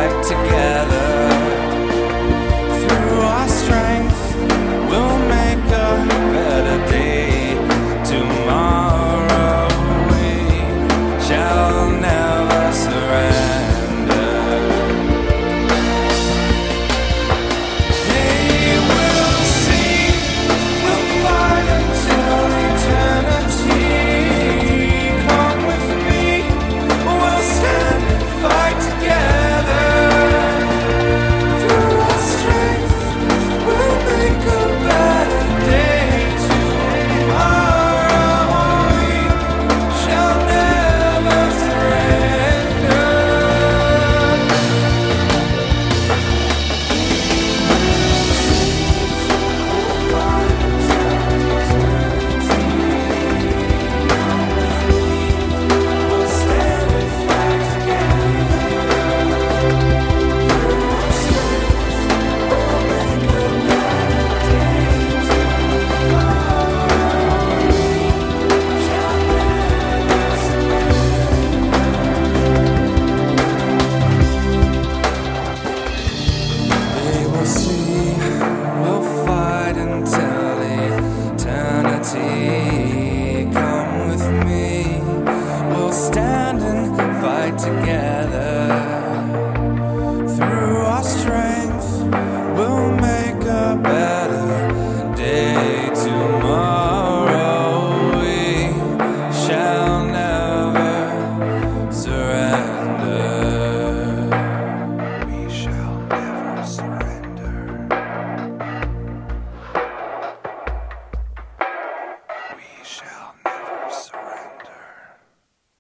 fight together. Through our strength, we'll make a better day. Tomorrow we shall never surrender. Hey, we'll see, we'll fight until eternity. Come with me, we'll stand and fight together. Through our strength, we'll make a better day. Tomorrow we shall never surrender. We'll stand and fight They will see, we'll fight until eternity. Come with me, we'll stand and fight together.